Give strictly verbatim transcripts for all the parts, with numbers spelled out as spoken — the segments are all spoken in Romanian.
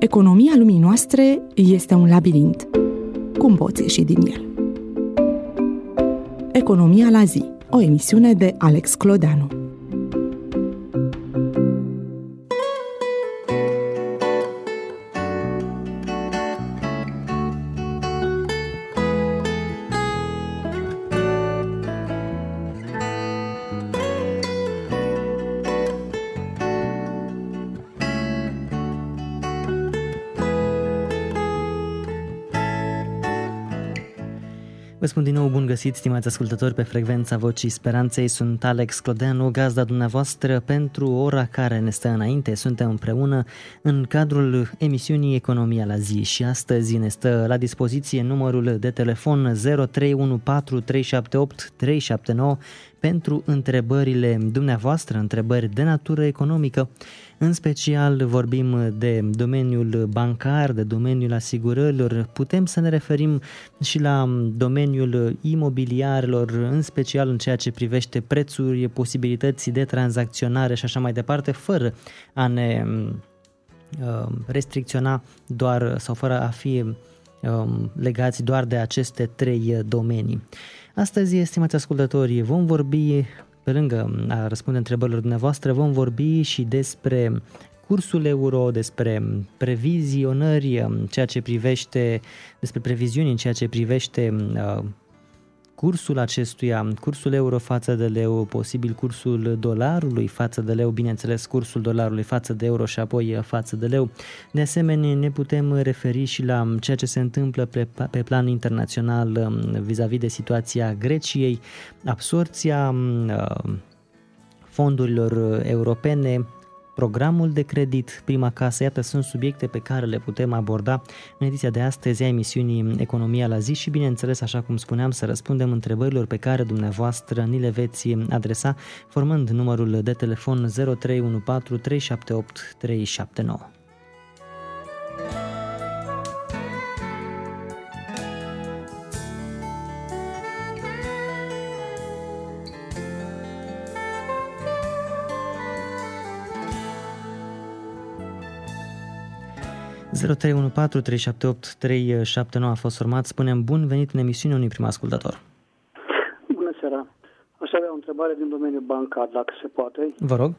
Economia lumii noastre este un labirint. Cum poți ieși din el? Economia la zi, o emisiune de Alex Clodeanu. Vă spun din nou bun găsit, stimați ascultători, pe frecvența Vocii Speranței. Sunt Alex Clodeanu, gazda dumneavoastră pentru ora care ne stă înainte. Suntem împreună în cadrul emisiunii Economia la zi și astăzi ne stă la dispoziție numărul de telefon zero trei unu patru trei șapte opt trei șapte nouă pentru întrebările dumneavoastră, întrebări de natură economică. În special vorbim de domeniul bancar, de domeniul asigurărilor, putem să ne referim și la domeniul imobiliarelor, în special în ceea ce privește prețuri, posibilități de tranzacționare și așa mai departe, fără a ne restricționa doar sau fără a fi legați doar de aceste trei domenii. Astăzi, estimați ascultători, vom vorbi, pe lângă a răspunde întrebărilor dumneavoastră, vom vorbi și despre cursul euro, despre previzionări, ceea ce privește, despre previziuni în ceea ce privește uh, cursul acestuia, cursul euro față de leu, posibil cursul dolarului față de leu, bineînțeles cursul dolarului față de euro și apoi față de leu. De asemenea, ne putem referi și la ceea ce se întâmplă pe, pe plan internațional vis-a-vis de situația Greciei, absorpția fondurilor europene, programul de credit, prima casă, iată, sunt subiecte pe care le putem aborda în ediția de astăzi a emisiunii Economia la zi și, bineînțeles, așa cum spuneam, să răspundem întrebărilor pe care dumneavoastră ni le veți adresa, formând numărul de telefon zero trei unu patru trei șapte opt trei șapte nouă. zero trei unu patru trei șapte opt trei șapte nouă a fost format. Spunem bun venit în emisiune unui prim ascultător. Bună seara. Aș avea o întrebare din domeniul bancar, dacă se poate. Vă rog.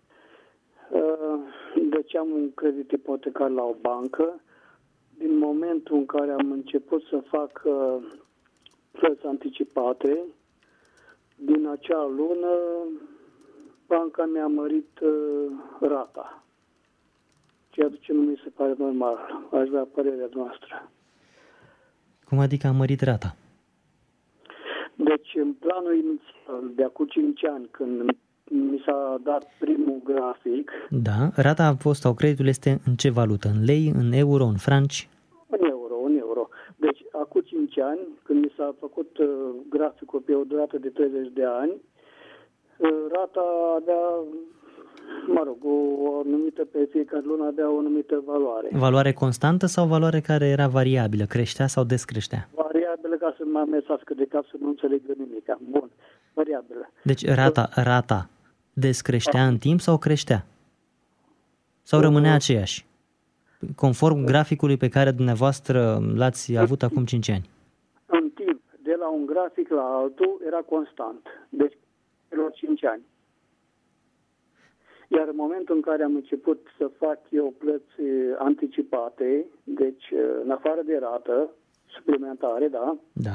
Deci am un credit ipotecar la o bancă. Din momentul în care am început să fac plăți anticipate, din acea lună banca mi-a mărit rata. Ceea ce nu mi se pare normal. Aș vrea părerea noastră. Cum adică a mărit rata? Deci, în planul inițial, de acum cinci ani, când mi s-a dat primul grafic... Da, rata a fost, sau creditul este în ce valută? În lei, în euro, în franci? În euro, în euro. Deci, acum cinci ani, când mi s-a făcut uh, graficul pe o durată de treizeci de ani, uh, rata avea... Mă rog, o anumită, pe fiecare lună avea o anumită valoare. Valoare constantă sau valoare care era variabilă? Creștea sau descreștea? Variabilă, ca să mă amețească de cap să nu înțeleg nimic. Bun, variabilă. Deci rata, rata descreștea în timp sau creștea? Sau rămânea aceeași? Conform graficului pe care dumneavoastră l-ați avut acum cinci ani. În timp, de la un grafic la altul, era constant. Deci, la cinci ani. Iar în momentul în care am început să fac eu plăți anticipate, deci în afară de rată, suplimentare, da? Da.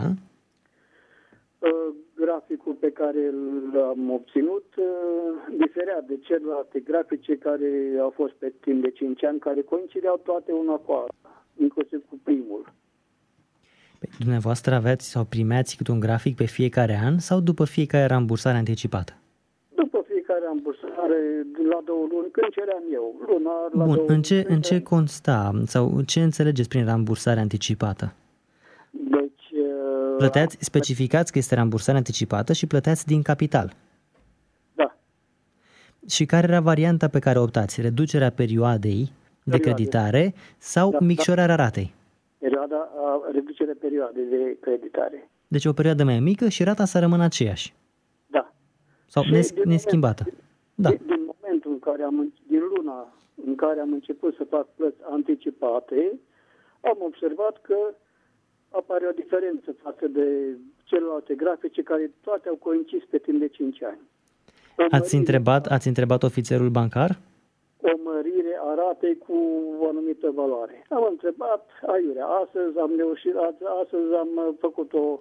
Graficul pe care l-am obținut diferea de celelalte grafice care au fost pe timp de cinci ani, care coincideau toate una cu alta, inclusiv cu primul. Păi, dumneavoastră aveați sau primeați câte un grafic pe fiecare an sau după fiecare rambursare anticipată? Rambursare la două luni, când ceream eu, lunar, la Bun, două în ce, luni. în ce consta sau ce înțelegeți prin rambursare anticipată? Deci... Plăteați, specificați că este rambursare anticipată și plăteați din capital. Da. Și care era varianta pe care optați? Reducerea perioadei de creditare sau da, micșorarea da. ratei? Perioada, reducerea perioadei de creditare. Deci o perioadă mai mică și rata să rămână aceeași. Da. Sau nes- neschimbată. Da. Din, din momentul în care am, din luna în care am început să fac plăți anticipate, am observat că apare o diferență față de celelalte grafice care toate au coincis pe timp de cinci ani. Ați întrebat, ați întrebat ofițerul bancar? O mărire a ratei cu o anumită valoare. Am întrebat, aiurea, astăzi am reușit, astăzi am făcut o,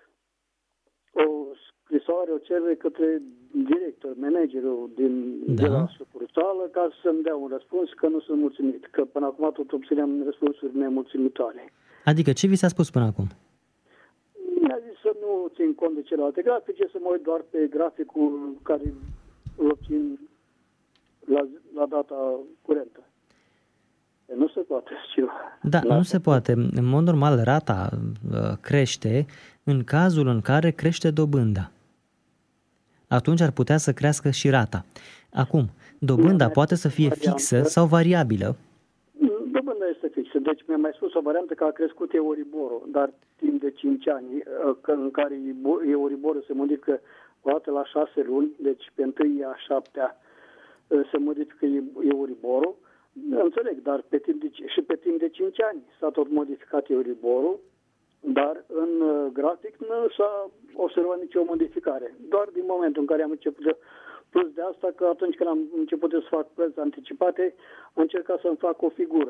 o scrisoare, o cerere către director, managerul din da. de la sucursală ca să-mi dea un răspuns că nu sunt mulțumit, că până acum tot obțineam răspunsuri nemulțumitoare. Adică ce vi s-a spus până acum? Mi-a zis să nu țin cont de celelalte grafice, să mă uit doar pe graficul care îl obțin la, la data curentă. Nu se poate ceva. Da, nu se poate. În mod normal, rata crește în cazul în care crește dobânda. Atunci ar putea să crească și rata. Acum, dobânda poate să fie fixă sau variabilă. Dobânda este fixă. Deci mi-a mai spus o variantă că a crescut Euriborul, dar timp de cinci ani, în care Euriborul se modifică o dată la șase luni, deci pe întâi a șaptea se modifică Euriborul. Înțeleg, dar pe timp de, și pe timp de cinci ani s-a tot modificat Euriborul, dar în grafic nu s-a observat nicio modificare. Doar din momentul în care am început de, plus de asta, că atunci când am început să fac plăți anticipate, am încercat să-mi fac o figură.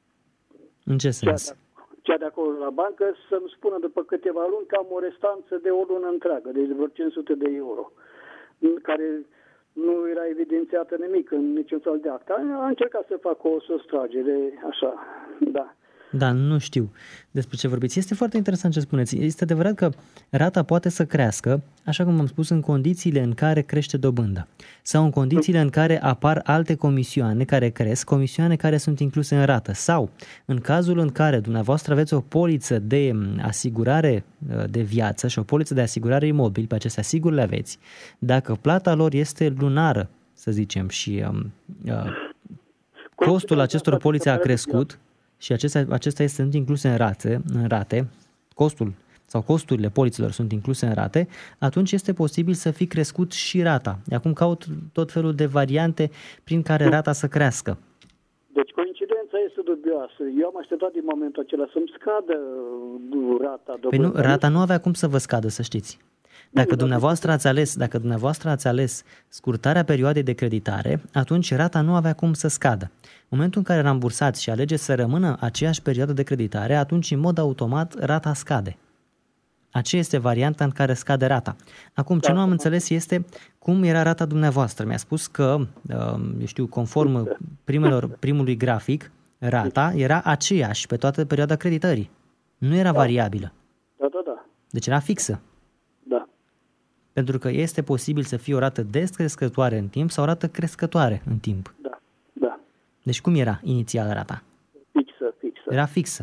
În ce sens? Cea de, cea de acolo la bancă să-mi spună după câteva luni că am o restanță de o lună întreagă, deci vreo cinci sute de euro, care nu era evidențiată nimic în niciun fel de act. Am încercat să fac o sustragere, așa, da. Da, nu știu despre ce vorbiți. Este foarte interesant ce spuneți. Este adevărat că rata poate să crească, așa cum am spus, în condițiile în care crește dobânda sau în condițiile în care apar alte comisioane care cresc, comisioane care sunt incluse în rată, sau în cazul în care dumneavoastră aveți o poliță de asigurare de viață și o poliță de asigurare imobil, pe aceste asiguri le aveți, dacă plata lor este lunară, să zicem, și uh, costul acestor polițe a crescut, și acestea, acestea sunt incluse în rate, în rate, costul sau costurile poliților sunt incluse în rate, atunci este posibil să fi crescut și rata. Acum caut tot felul de variante prin care rata să crească. Deci coincidența este dubioasă. Eu am așteptat din momentul acela să-mi scadă rata. Păi nu, rata nu avea cum să vă scadă, să știți. Dacă dumneavoastră ați ales, dacă dumneavoastră ați ales scurtarea perioadei de creditare, atunci rata nu avea cum să scadă. În momentul în care rambursați și alegeți să rămână aceeași perioadă de creditare, atunci în mod automat rata scade. Aceea este varianta în care scade rata. Acum, ce nu am înțeles este cum era rata dumneavoastră. Mi-a spus că, eu știu, conform primelor, primului grafic, rata era aceeași pe toată perioada creditării. Nu era variabilă. Da, da, da. Deci era fixă. Da. Pentru că este posibil să fie o rată descrescătoare în timp sau o rată crescătoare în timp. Da, da. Deci cum era inițial rata? Fixă, fixă. Era fixă.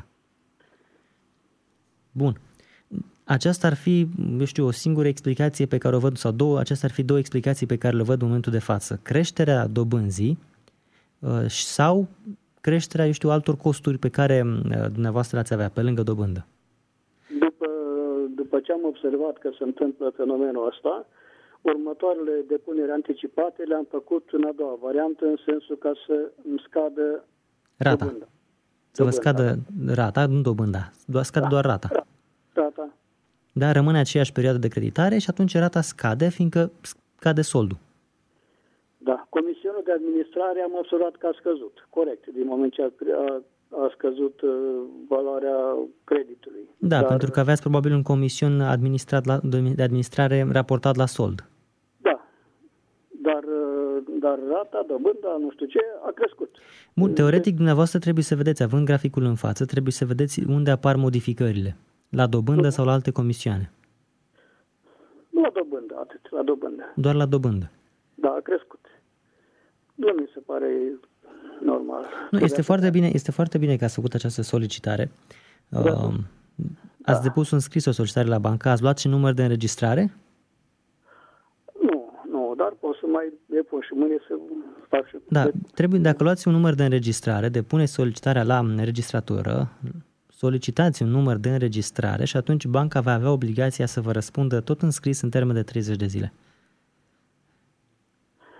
Bun. Aceasta ar fi, eu știu, o singură explicație pe care o văd, sau două, acestea ar fi două explicații pe care le văd în momentul de față. Creșterea dobânzii uh, sau creșterea, eu știu, altor costuri pe care uh, dumneavoastră ați avea pe lângă dobândă. După, după ce am observat că se întâmplă fenomenul ăsta, următoarele depuneri anticipate le-am făcut în a doua variantă, în sensul ca să îmi scadă rata. Dobânda. Să vă dobânda. scadă rata, nu dobânda, doar scade da. doar rata. Da. Rata. Da, rămâne aceeași perioadă de creditare și atunci rata scade, fiindcă scade soldul. Da, comisionul de administrare am observat că a scăzut, corect, din moment ce a, a, a scăzut uh, valoarea creditului. Da, Dar, pentru că aveați probabil un comision administrat la, de administrare raportat la sold. Da, dar, uh, dar rata, dobânda, nu știu ce, a crescut. Bun, teoretic dumneavoastră trebuie să vedeți, având graficul în față, trebuie să vedeți unde apar modificările. La dobândă sau la alte comisioane? Nu la dobândă, atât, la dobândă. Doar la dobândă. Da, a crescut. Nu mi se pare normal. Nu, este foarte bine, este foarte bine că ați făcut această solicitare. Da. Uh, ați da. depus un scris o solicitare la bancă, ați luat și număr de înregistrare? Nu, nu, dar pot să mai depun și mâine să fac și... Da, trebuie, dacă luați un număr de înregistrare, depuneți solicitarea la înregistratură, solicitați un număr de înregistrare și atunci banca va avea obligația să vă răspundă tot în scris în termen de treizeci de zile.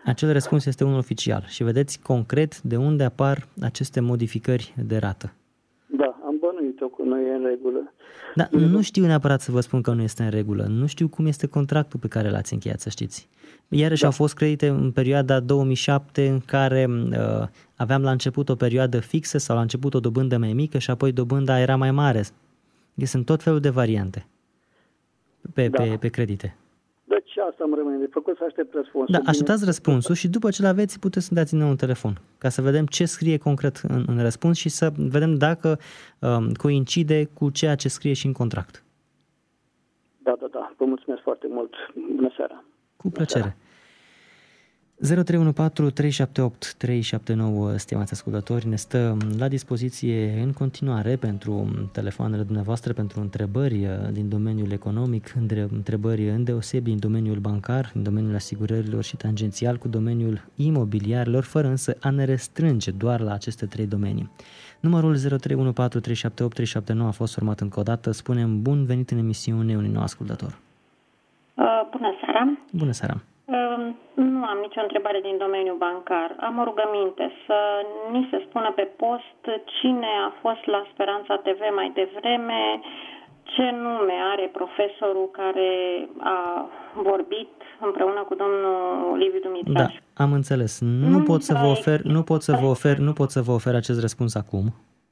Acel răspuns este unul oficial și vedeți concret de unde apar aceste modificări de rată. Da, am bănuit-o că nu e în regulă. Dar nu știu neapărat să vă spun că nu este în regulă. Nu știu cum este contractul pe care l-ați încheiat, să știți. Iarăși da. Au fost credite în perioada două mii șapte în care uh, aveam la început o perioadă fixă sau la început o dobândă mai mică și apoi dobânda era mai mare. Deci sunt tot felul de variante pe, da. pe, pe credite. Deci asta îmi rămâne de făcut, să aștept răspunsul. Da, așteptați răspunsul și după ce l-aveți puteți să dați din nou un telefon ca să vedem ce scrie concret în, în răspuns și să vedem dacă um, coincide cu ceea ce scrie și în contract. Da, da, da. Vă mulțumesc foarte mult. Bună seara. Cu plăcere. zero trei unu patru trei șapte opt trei șapte nouă, stimați ascultători, ne stă la dispoziție în continuare pentru telefoanele dumneavoastră, pentru întrebări din domeniul economic, întrebări îndeosebi în domeniul bancar, în domeniul asigurărilor și tangențial cu domeniul imobiliarilor, fără însă a ne restrânge doar la aceste trei domenii. Numărul zero trei unu patru trei șapte opt trei șapte nouă a fost format încă o dată. Spunem bun venit în emisiune unui nou ascultător. Uh, bună seara! Bună seara! Nu am nicio întrebare din domeniul bancar. Am o rugăminte să ni se spună pe post cine a fost la Speranța T V mai devreme, ce nume are profesorul care a vorbit împreună cu domnul Liviu Dumitraș. Da, am înțeles. Nu, nu pot să vă ofer, nu pot să vă ofer, nu pot să vă ofer acest răspuns acum.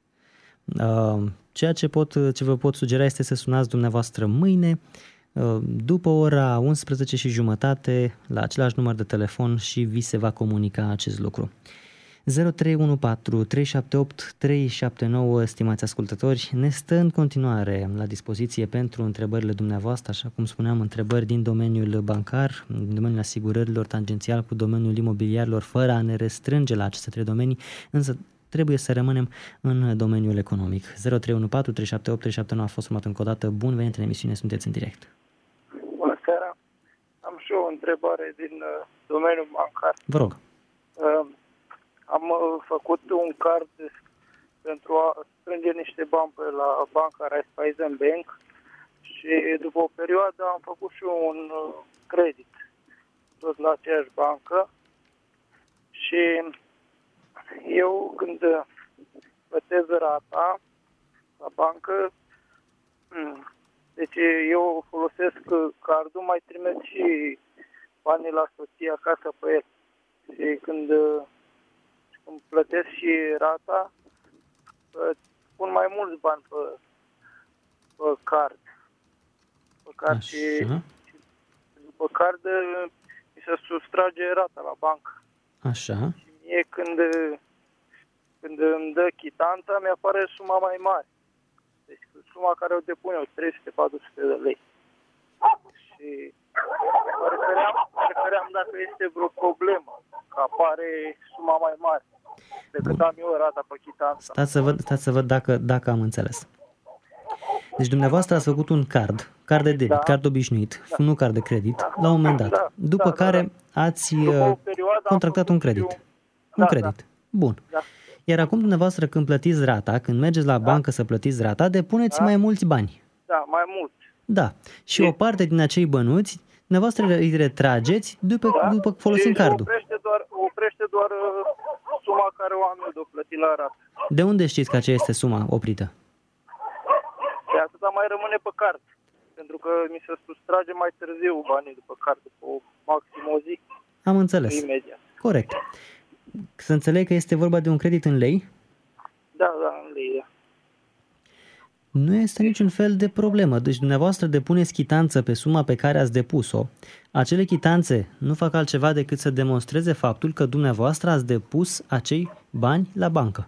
Ceea ce pot, ce vă pot sugera este să sunați dumneavoastră mâine după ora unsprezece și jumătate la același număr de telefon și vi se va comunica acest lucru. zero trei unu patru trei șapte opt trei șapte nouă, stimați ascultători, ne stă în continuare la dispoziție pentru întrebările dumneavoastră, așa cum spuneam, întrebări din domeniul bancar, din domeniul asigurărilor, tangențial cu domeniul imobiliarilor, fără a ne restrânge la aceste trei domenii, însă trebuie să rămânem în domeniul economic. zero trei unu patru trei șapte opt trei șapte nouă a fost format încă o dată. Bun venit în emisiune, sunteți în direct. Bună seara. Am și o întrebare din uh, domeniul bancar. Vă rog. Uh, am uh, făcut un card pentru a strânge niște bani pe la banca Raiffeisen Bank și după o perioadă am făcut și un uh, credit tot la aceeași bancă și eu când plătesc rata la bancă, deci eu folosesc cardul, mai trimit și banii la soție acasă pe el. Și când, când plătesc și rata, pun mai mulți bani pe, pe card. Pe card și, și după card mi se sustrage rata la bancă. Așa. Și mie când, când îmi dă chitanța, mi-apare suma mai mare. Deci suma care o depun eu, trei sute patru sute de lei. Și mă refeream, mă refeream dacă este vreo problemă, că apare suma mai mare decât Bun. am eu rata pe chitanța. Stați să văd, stați să văd dacă, dacă am înțeles. Deci dumneavoastră ați făcut un card, card de debit, da. card obișnuit, da. nu card de credit, da. la un moment dat. Da. După da, care da, da. ați contractat un credit. Eu... Un da, credit. Da. Bun. Da. Iar acum dumneavoastră când plătiți rata, când mergeți la da. bancă să plătiți rata, depuneți da. mai mulți bani. Da, mai mulți. Da. Și e. o parte din acei bănuți, dumneavoastră îi retrageți după, da. după folosind cardul. Oprește doar, oprește doar uh, suma care o am eu de plătit la rată. De unde știți că aceea este suma oprită? De atâta mai rămâne pe card. Pentru că mi se sustrage mai târziu banii după card, după maxim o zi. Am înțeles. Imediat. Corect. Să înțeleg că este vorba de un credit în lei? Da, da, în lei, da. Nu este niciun fel de problemă. Deci dumneavoastră depuneți chitanță pe suma pe care ați depus-o. Acele chitanțe nu fac altceva decât să demonstreze faptul că dumneavoastră ați depus acei bani la bancă.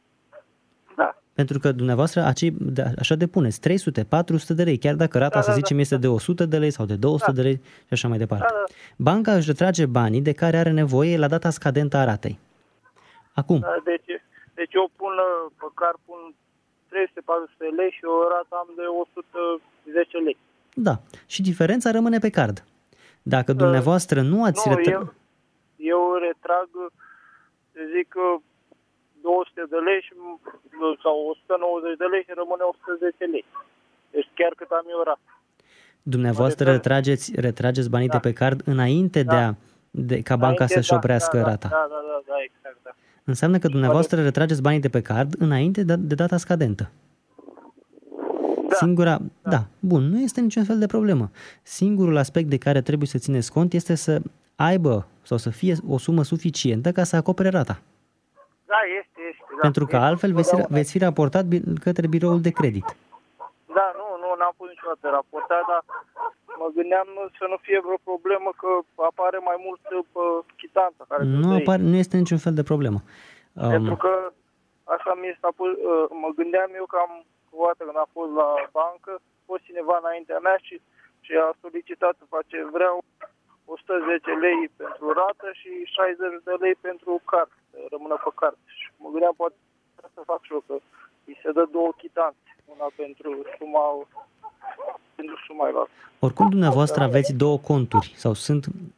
Da. Pentru că dumneavoastră acei, așa depuneți trei sute patru sute de lei, chiar dacă rata, da, să da, zicem, da. este de o sută de lei sau de două sute da. de lei și așa mai departe. Da, da. Banca își retrage banii de care are nevoie la data scadentă a ratei. Acum. Da, deci, deci eu pun pe car pun trei sute patru sute lei și o rată am de o sută zece lei. Da. Și diferența rămâne pe card. Dacă dumneavoastră nu ați... Nu, retra... eu, eu retrag, zic, două sute de lei și, sau o sută nouăzeci de lei și rămâne o sută zece lei. Deci chiar cât am eu rată. Dumneavoastră retrageți, retrageți banii da. de pe card înainte, da. de a, de, ca banca să-și da, oprească da, rata. Da, da, da, da, exact, da. Înseamnă că dumneavoastră retrageți banii de pe card înainte de, de data scadentă. Da. Singura, da. da, bun, nu este niciun fel de problemă. Singurul aspect de care trebuie să țineți cont este să aibă sau să fie o sumă suficientă ca să acopere rata. Da, este, este. Da. Pentru că este, altfel veți, veți fi raportat către biroul de credit. Da, nu, nu, n-am fost niciodată raportat, dar mă gândeam să nu fie vreo problemă că apare mai mult pe chitanța. Care nu, apare, nu este niciun fel de problemă. Pentru că așa mi s-a pus, mă gândeam eu că am o dată când am fost la bancă, a fost cineva înaintea mea și, și a solicitat să face, vreau o sută zece lei pentru rată și șaizeci de lei pentru card, rămână pe card. Și mă gândeam poate să fac și eu, că îi se dă două chitanțe, una pentru suma, pentru suma la. Oricum dumneavoastră aveți două conturi sau sunt,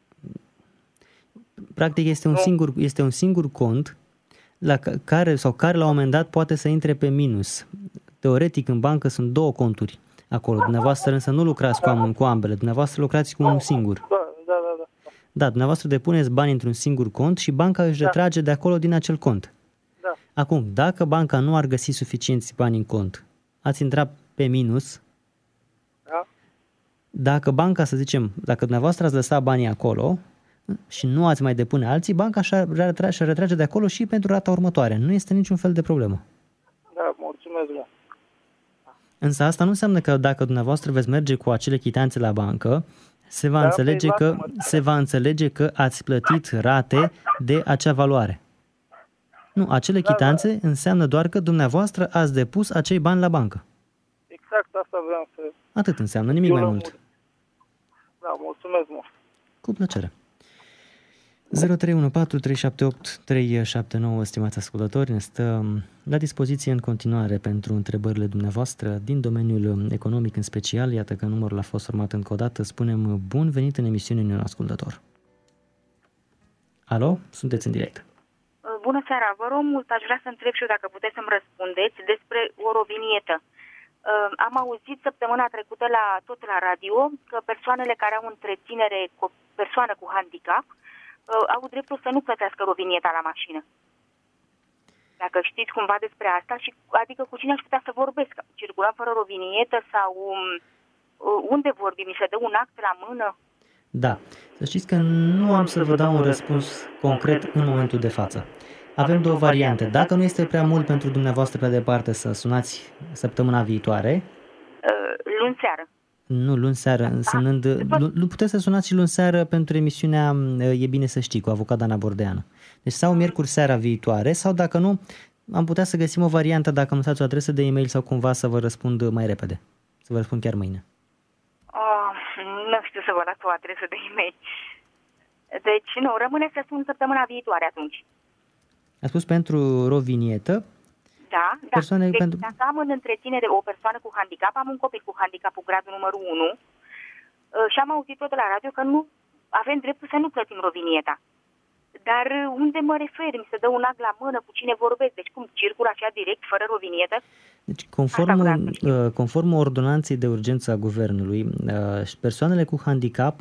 practic este un, singur, este un singur cont la care, sau care la un moment dat poate să intre pe minus. Teoretic, în bancă sunt două conturi acolo. Dumneavoastră însă nu lucrați cu, am, cu ambele. Dumneavoastră lucrați cu unul singur. Da, da, da, da. Da, dumneavoastră depuneți bani într-un singur cont și banca își retrage de acolo din acel cont. Da. Acum, dacă banca nu ar găsi suficienți bani în cont, ați intrat pe minus. Da. Dacă banca, să zicem, dacă dumneavoastră ați lăsat banii acolo și nu ați mai depune alții, banca și-ar retrage, retrage de acolo și pentru rata următoare. Nu este niciun fel de problemă. Da, mulțumesc, da. Însă asta nu înseamnă că dacă dumneavoastră veți merge cu acele chitanțe la bancă, se va, da, înțelege, că, se va înțelege că ați plătit rate de acea valoare. Nu, acele da, chitanțe da. înseamnă doar că dumneavoastră ați depus acei bani la bancă. Exact asta vreau să... Atât înseamnă, nimic mai mult. Da, mulțumesc mult. Cu plăcere. zero trei unu patru trei șapte opt trei șapte nouă, stimați ascultători, ne stă la dispoziție în continuare pentru întrebările dumneavoastră din domeniul economic în special. Iată că numărul a fost format încă o dată. Spunem bun venit în emisiune unui ascultător. Alo? Sunteți în direct. Bună seara! Vă rog mult, aș vrea să întreb și eu dacă puteți să-mi răspundeți despre o rovinietă. Am auzit săptămâna trecută la tot la radio că persoanele care au întreținere cu o persoană cu handicap au dreptul să nu plătească rovinieta la mașină. Dacă știți cumva despre asta, și adică cu cine aș putea să vorbesc? Circulăm fără rovinietă sau unde vorbim? Mi se dă un act la mână? Da. Să știți că nu am să vă dau un răspuns concret în momentul de față. Avem două variante. Dacă nu este prea mult pentru dumneavoastră prea departe, să sunați săptămâna viitoare. Luni seară. Nu, luni seară, însemnând... Nu puteți să sunați și luni seară pentru emisiunea E bine să știi, cu avocat Ana Bordeanu. Deci sau miercuri seara viitoare, sau dacă nu, am putea să găsim o variantă dacă îmi lăsați o adresă de e-mail sau cumva să vă răspund mai repede. Să vă răspund chiar mâine. Oh, nu știu să vă las o adresă de e-mail. Deci, nu, rămâne să sun săptămâna viitoare atunci. A spus pentru rovinietă. Da, persoane da. Deci, pentru... dacă am în întreținere o persoană cu handicap, am un copil cu handicapul gradul numărul unu și am auzit tot la radio că nu avem dreptul să nu plătim rovinieta. Dar unde mă refer? Mi se dă un act la mână, cu cine vorbesc? Deci cum circul așa direct, fără rovinietă? Deci conform, conform ordonanței de urgență a Guvernului, persoanele cu handicap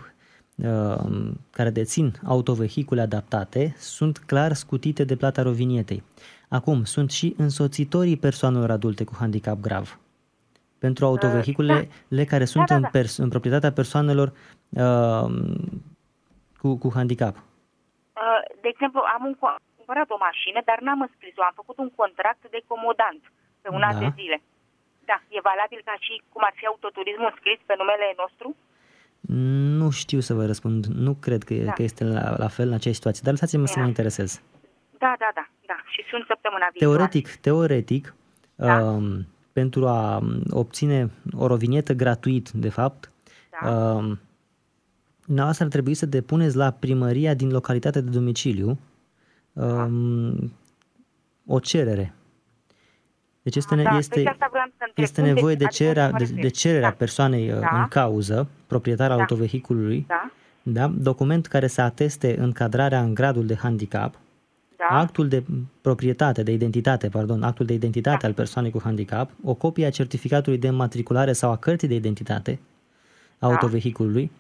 care dețin autovehicule adaptate sunt clar scutite de plata rovinietei. Acum, sunt și însoțitorii persoanelor adulte cu handicap grav. Pentru autovehiculele da. care sunt da, da, da. În, pers- în proprietatea persoanelor uh, cu, cu handicap. Uh, de exemplu, am un, cumpărat o mașină, dar n-am înscris-o. Am făcut un contract de comodant pe un an da. de zile. Da, e valabil ca și cum ar fi autoturismul scris pe numele nostru? Nu știu să vă răspund. Nu cred că, da. că este la, la fel în aceeași situație, dar lăsați-mă da. să mă interesez. Da, da, da, da. Și sunt săptămâna viitoare. Teoretic, teoretic, da. um, pentru a obține o rovinietă gratuit, de fapt, da. um, dumneavoastră ar trebui să depuneți la primăria din localitatea de domiciliu um, o cerere. Deci este, da, este, deci este nevoie de cererea, de, de cererea da. persoanei da. în cauză, proprietarul da. autovehiculului, da. Da? Document care să ateste încadrarea în gradul de handicap, da. actul de proprietate, de identitate, pardon, actul de identitate da. al persoanei cu handicap, o copie a certificatului de înmatriculare sau a cărții de identitate a da. autovehiculului,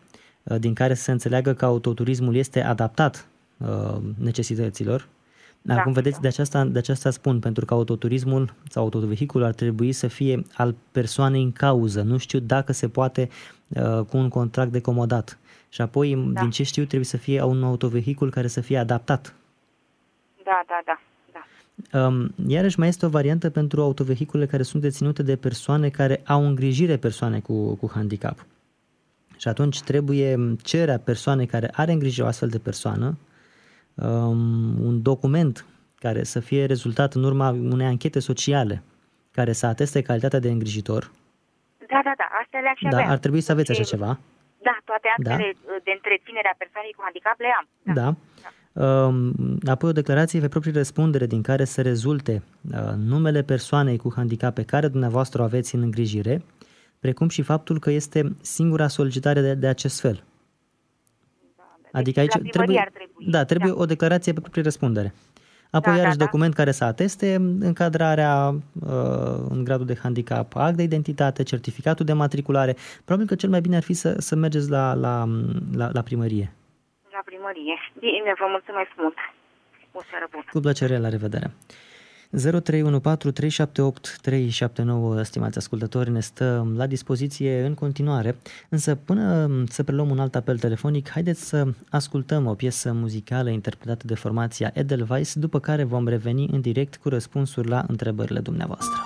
din care să se înțeleagă că autoturismul este adaptat necesităților. Da, Acum, vedeți, da. de aceasta, de aceasta spun, pentru că autoturismul sau autovehiculul ar trebui să fie al persoanei în cauză. Nu știu dacă se poate uh, cu un contract de comodat. Și apoi, da. din ce știu, trebuie să fie un autovehicul care să fie adaptat. Da, da, da. da. Um, iarăși mai este o variantă pentru autovehicule care sunt deținute de persoane care au îngrijire persoane cu, cu handicap. Și atunci trebuie cererea persoanei care are îngrijire o astfel de persoană um, un document care să fie rezultat în urma unei anchete sociale care să ateste calitatea de îngrijitor. Da, da, da, astea le-aș Da, avea. ar trebui să aveți așa Și, ceva. Da, toate actele Da. de întreținere a persoanei cu handicap le am. Da. Da. da. Um, apoi o declarație pe proprie răspundere din care să rezulte uh, numele persoanei cu handicap pe care dumneavoastră o aveți în îngrijire, precum și faptul că este singura solicitare de, de acest fel. Da, deci Adică aici trebuie, ar trebui. da, trebuie da. o declarație pe proprie răspundere. Apoi Da, iarăși da, da. document care să ateste încadrarea uh, în gradul de handicap, act de identitate, certificatul de matriculare. Probabil că cel mai bine ar fi să, să mergeți la, la, la, la primărie. La primărie. Bine, vă mulțumesc mult. O seară bună. Cu plăcere, la revedere. zero trei unu patru trei șapte opt trei șapte nouă, stimați ascultători, ne stă la dispoziție în continuare, însă până să preluăm un alt apel telefonic, haideți să ascultăm o piesă muzicală interpretată de formația Edelweiss, după care vom reveni în direct cu răspunsuri la întrebările dumneavoastră.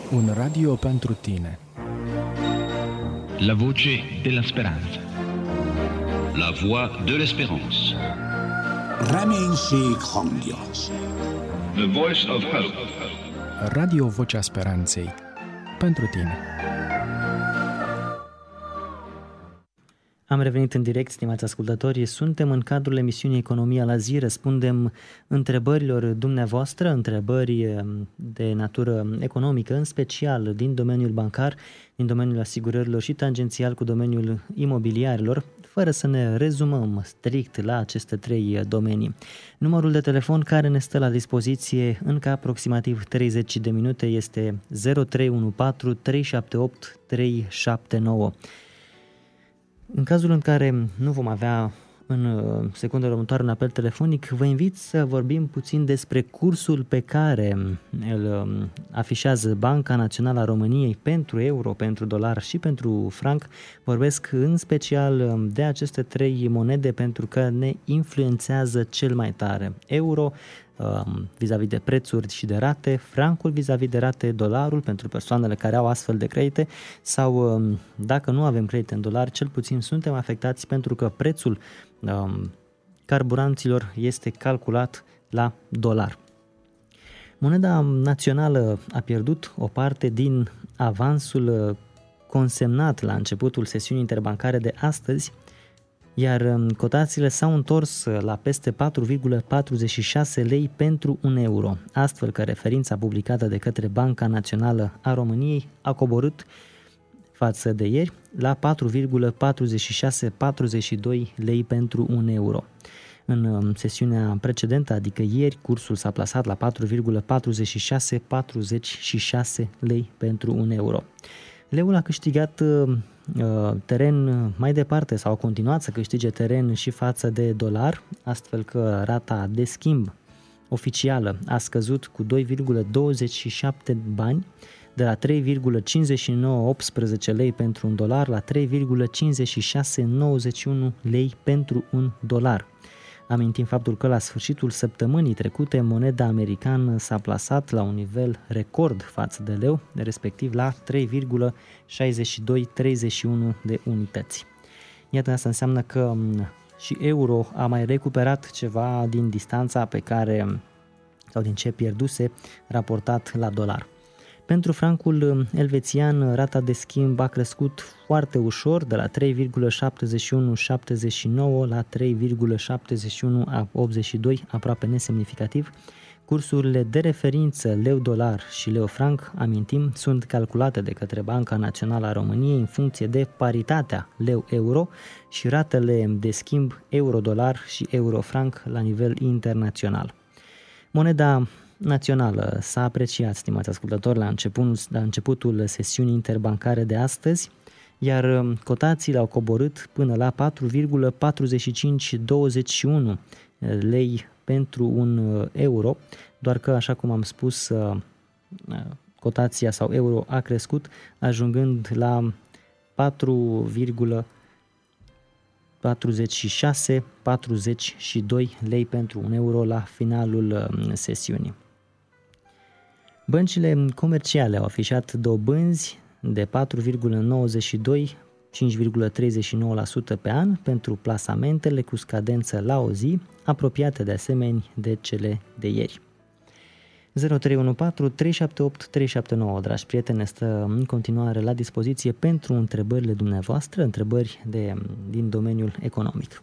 Un radio pentru tine. La voce della speranza. La voix de l'espérance. Reménység hangja. The voice of hope. Radio Vocea Speranței. Pentru tine. Am revenit în direct, stimați ascultători. Suntem în cadrul emisiunii Economia la zi. Răspundem întrebărilor dumneavoastră, întrebări de natură economică, în special din domeniul bancar, din domeniul asigurărilor și tangențial cu domeniul imobiliarilor, fără să ne rezumăm strict la aceste trei domenii. Numărul de telefon care ne stă la dispoziție încă aproximativ treizeci de minute este zero trei unu patru trei șapte opt trei șapte nouă. În cazul în care nu vom avea în secundele următoare un apel telefonic, vă invit să vorbim puțin despre cursul pe care îl afișează Banca Națională a României pentru euro, pentru dolar și pentru franc. Vorbesc în special de aceste trei monede pentru că ne influențează cel mai tare. Euro vis-a-vis de prețuri și de rate, francul vis-a-vis de rate, dolarul pentru persoanele care au astfel de credite sau dacă nu avem credite în dolar, cel puțin suntem afectați pentru că prețul um, carburanților este calculat la dolar. Moneda națională a pierdut o parte din avansul consemnat la începutul sesiunii interbancare de astăzi, iar cotațiile s-au întors la peste patru virgulă patruzeci și șase lei pentru un euro, astfel că referința publicată de către Banca Națională a României a coborât față de ieri la patru virgulă patruzeci și șase patruzeci și doi lei pentru un euro. În sesiunea precedentă, adică ieri, cursul s-a plasat la patru virgulă patruzeci și șase patruzeci și șase lei pentru un euro. Leul a câștigat uh, teren mai departe sau a continuat să câștige teren și față de dolar, astfel că rata de schimb oficială a scăzut cu doi virgulă douăzeci și șapte bani, de la trei virgulă cincizeci și nouă optsprezece lei pentru un dolar la trei virgulă cincizeci și șase nouăzeci și unu lei pentru un dolar. Amintim faptul că la sfârșitul săptămânii trecute moneda americană s-a plasat la un nivel record față de leu, respectiv la trei virgulă șaizeci și doi treizeci și unu de unități. Iată, asta înseamnă că și euro a mai recuperat ceva din distanța pe care, sau din ce pierduse raportat la dolar. Pentru francul elvețian, rata de schimb a crescut foarte ușor, de la trei virgulă șaptezeci și unu șaptezeci și nouă la trei virgulă șaptezeci și unu optzeci și doi, aproape nesemnificativ. Cursurile de referință leu-dolar și leu-franc, amintim, sunt calculate de către Banca Națională a României în funcție de paritatea leu-euro și ratele de schimb euro-dolar și euro-franc la nivel internațional. Moneda națională s-a apreciat, stimați ascultători, la, început, la începutul sesiunii interbancare de astăzi, iar cotațiile au coborât până la patru virgulă patruzeci și cinci douăzeci și unu lei pentru un euro, doar că, așa cum am spus, cotația sau euro a crescut, ajungând la patru virgulă patruzeci și șase patruzeci și doi lei pentru un euro la finalul sesiunii. Băncile comerciale au afișat dobânzi de patru virgulă nouăzeci și doi - cinci virgulă treizeci și nouă la sută pe an pentru plasamentele cu scadență la o zi, apropiate de asemenea de cele de ieri. zero trei unu patru trei șapte opt trei șapte nouă, dragi prieteni, stă în continuare la dispoziție pentru întrebările dumneavoastră, întrebări de, din domeniul economic.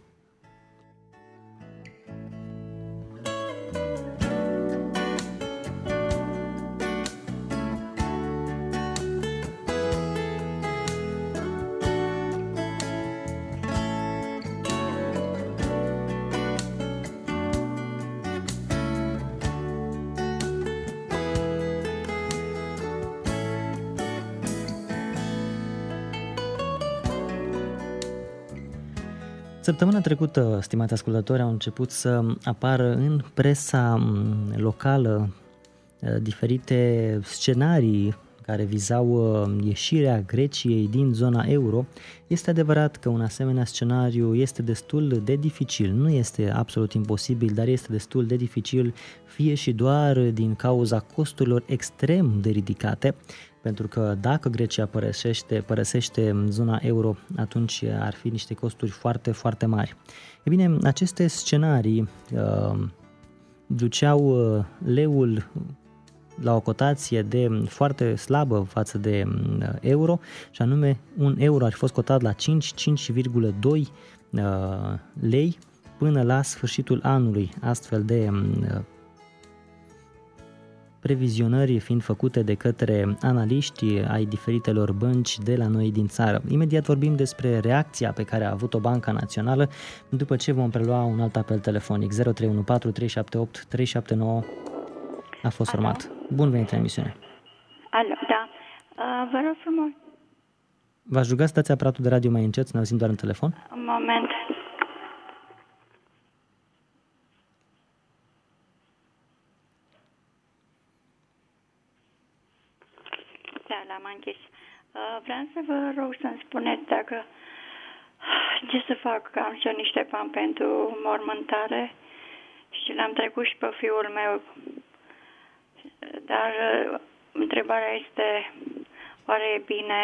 Săptămâna trecută, stimați ascultători, au început să apară în presa locală diferite scenarii care vizau ieșirea Greciei din zona euro. Este adevărat că un asemenea scenariu este destul de dificil, nu este absolut imposibil, dar este destul de dificil, fie și doar din cauza costurilor extrem de ridicate, pentru că dacă Grecia părăsește, părăsește zona euro, atunci ar fi niște costuri foarte, foarte mari. E bine, aceste scenarii uh, duceau uh, leul la o cotație de foarte slabă față de euro, și anume un euro ar fi fost cotat la cinci, cinci virgulă doi uh, lei până la sfârșitul anului, astfel de uh, previzionări fiind făcute de către analiști ai diferitelor bănci de la noi din țară. Imediat vorbim despre reacția pe care a avut-o Banca Națională după ce vom prelua un alt apel telefonic. Zero trei unu patru trei șapte opt trei șapte nouă a fost Alo? format. Bun venit la emisiune. Alo, da. Uh, vă rog frumos. V-aș ruga să dați aparatul de radio mai încet, să ne auzim doar în telefon. Un moment. Da, l-am închis. Uh, vreau să vă rog să-mi spuneți dacă ce să fac, că am și eu niște bani pentru mormântare și l-am trecut și pe fiul meu. Dar uh, întrebarea este, oare e bine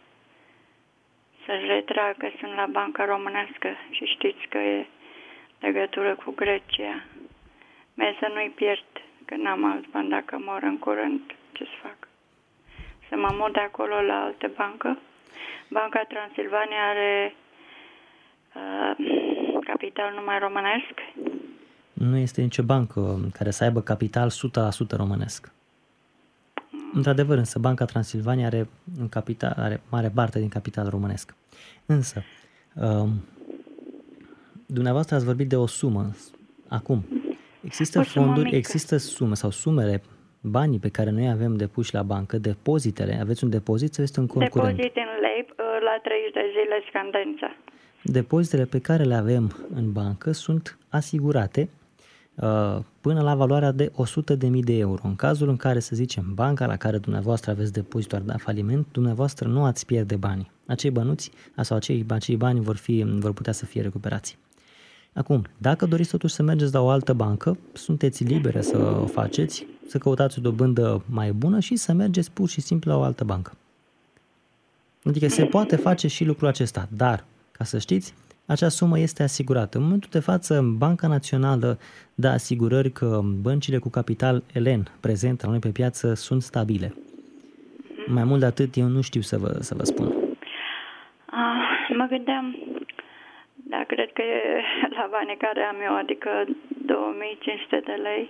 să-și retrag, că sunt la Banca Românească și știți că e legătură cu Grecia. Merg să nu-i pierd, că n-am alți bani dacă mor în curând, ce să fac? Să mă mut de acolo la altă bancă? Banca Transilvania are uh, capital numai românesc? Nu este nicio bancă care să aibă capital o sută la sută românesc. Într-adevăr, însă, Banca Transilvania are, un capital, are mare parte din capital românesc. Însă, um, dumneavoastră ați vorbit de o sumă. Acum, există fonduri, există sume sau sumele, banii pe care noi avem depuși la bancă, depozitele, aveți un depozit sau este un cont curent? Depozit în lei la treizeci de zile scandența. Depozitele pe care le avem în bancă sunt asigurate până la valoarea de o sută de mii de euro. În cazul în care, să zicem, banca la care dumneavoastră aveți depozitul ar da faliment, dumneavoastră nu ați pierde banii. Acei bănuți sau acei, acei bani vor, fi, vor putea să fie recuperați. Acum, dacă doriți totuși să mergeți la o altă bancă, sunteți libere să o faceți, să căutați o dobândă mai bună și să mergeți pur și simplu la o altă bancă. Adică se poate face și lucrul acesta, dar, ca să știți, acea sumă este asigurată. În momentul de față, Banca Națională dă asigurări că băncile cu capital elen prezente la noi pe piață sunt stabile. Mai mult de atât, eu nu știu să vă, să vă spun. Ah, mă gândeam, da, cred că e la banii care am eu, adică două mii cinci sute de lei,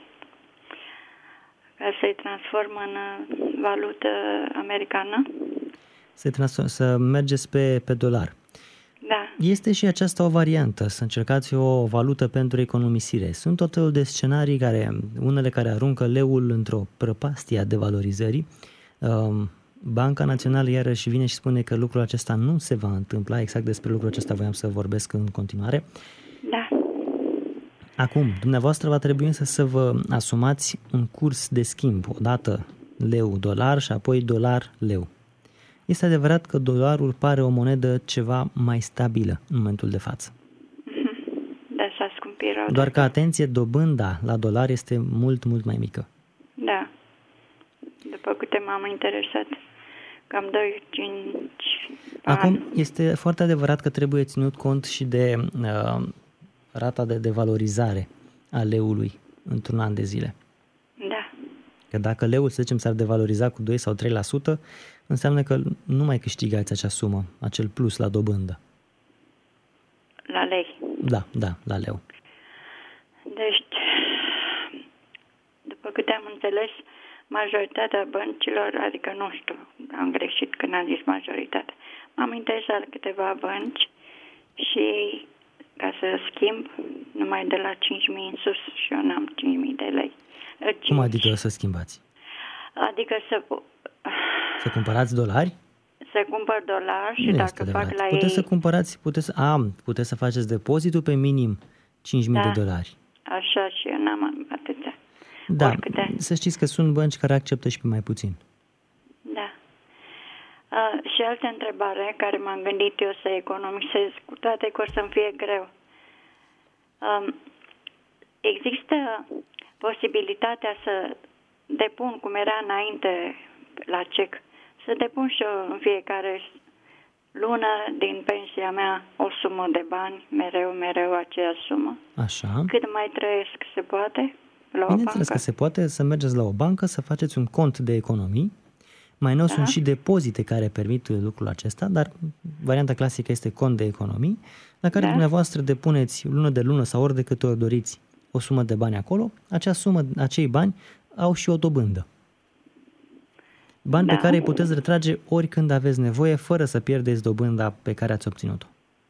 ca să-i transform în valută americană. Să, transform, să mergeți pe, pe dolar. Da. Este și aceasta o variantă, să încercați o valută pentru economisire. Sunt tot felul de scenarii, care, unele care aruncă leul într-o prăpastie a devalorizării. Banca Națională iarăși vine și spune că lucrul acesta nu se va întâmpla, exact despre lucrul acesta voiam să vorbesc în continuare. Da. Acum, dumneavoastră va trebui însă să vă asumați un curs de schimb, odată leu-dolar și apoi dolar-leu. Este adevărat că dolarul pare o monedă ceva mai stabilă în momentul de față. Da, s-a scumpit rău. Doar că, atenție, dobânda la dolar este mult, mult mai mică. Da. După câte m-am interesat, cam doi cinci Acum, este foarte adevărat că trebuie ținut cont și de uh, rata de devalorizare a leului într-un an de zile. Da. Că dacă leul, să zicem, s-ar devaloriza cu doi sau trei la sută, înseamnă că nu mai câștigați acea sumă, acel plus la dobândă. La lei. Da, da, la leu. Deci, după câte am înțeles, majoritatea băncilor, adică nu știu, am greșit când am zis majoritate, m-am interesat câteva bănci și ca să schimb numai de la cinci mii în sus și eu n-am cinci mii de lei. cinci. Cum adică să schimbați? Adică să... Să cumpărați dolari? Să cumpăr dolari și nu dacă fac la puteți ei... să cumpărați, puteți, a, puteți să faceți depozitul pe minim cinci mii da, de dolari. Așa și eu n-am atâtea. Da, oricâte. Să știți că sunt bănci care acceptă și pe mai puțin. Da. Uh, și altă întrebare care m-am gândit eu să economisez, cu toate că o să-mi fie greu. Um, există posibilitatea să depun, cum era înainte la cec, să depun și eu în fiecare lună din pensia mea o sumă de bani, mereu, mereu aceeași sumă. Așa. Cât mai trăiesc, se poate? La o Bineînțeles bancă? că se poate să mergeți la o bancă, să faceți un cont de economii. Mai nou da. Sunt și depozite care permit lucrul acesta, dar varianta clasică este cont de economii, la care da. Dumneavoastră depuneți lună de lună sau ori de câte ori doriți o sumă de bani acolo. Acea sumă, acei bani au și o dobândă. Bani da. Pe care îi puteți retrage oricând aveți nevoie, fără să pierdeți dobânda pe care ați obținut-o.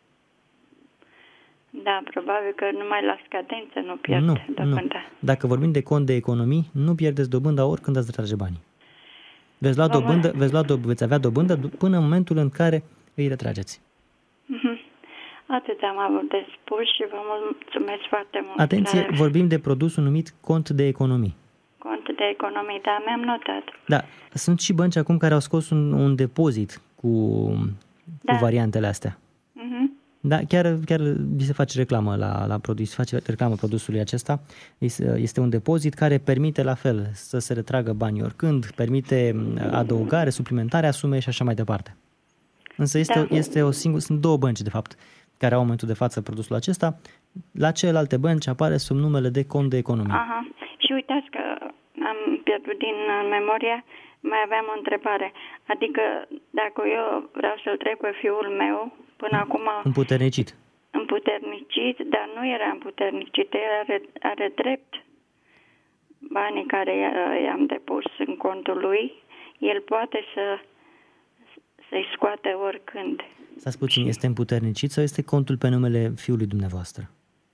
Da, probabil că numai la scadență nu pierd nu, dobânda. Nu. Dacă vorbim de cont de economii, nu pierdeți dobânda oricând ați retrage banii. Veți, lua dobândă, veți, lua dob- veți avea dobândă până în momentul în care îi retrageți. Mm-hmm. Atât am avut de spus și vă mulțumesc foarte mult. Atenție, la... vorbim de produsul numit cont de economii. Cont de economii, da, mi-am notat. Da, sunt și bănci acum care au scos un, un depozit cu, da. cu variantele astea. Mm-hmm. Da, chiar, chiar vi se face reclamă la, la produs, face reclamă produsului acesta. Este un depozit care permite la fel să se retragă banii oricând, permite adăugare, suplimentarea sumei și așa mai departe. Însă este, da. este o singură, sunt două bănci de fapt care au în momentul de față produsul acesta. La celelalte bănci apare sub numele de cont de economie. Aha. Și uitați că am pierdut din memorie, mai aveam o întrebare. Adică dacă eu vreau să-l trec pe fiul meu, până acum... Împuternicit. Împuternicit, dar nu era împuternicit, el are, are drept banii care i-am depus în contul lui, el poate să să-i scoate oricând. Stați puțin, este împuternicit sau este contul pe numele fiului dumneavoastră?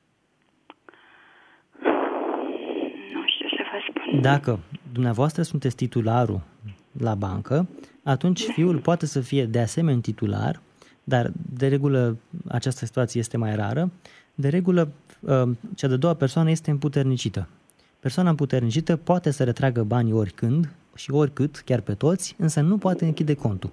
Nu știu să vă spun. Dacă dumneavoastră sunteți titularul la bancă, atunci fiul poate să fie de asemenea titular, dar de regulă această situație este mai rară. De regulă, cea de-a doua persoană este împuternicită. Persoana împuternicită poate să retragă banii oricând și oricât, chiar pe toți, însă nu poate închide contul.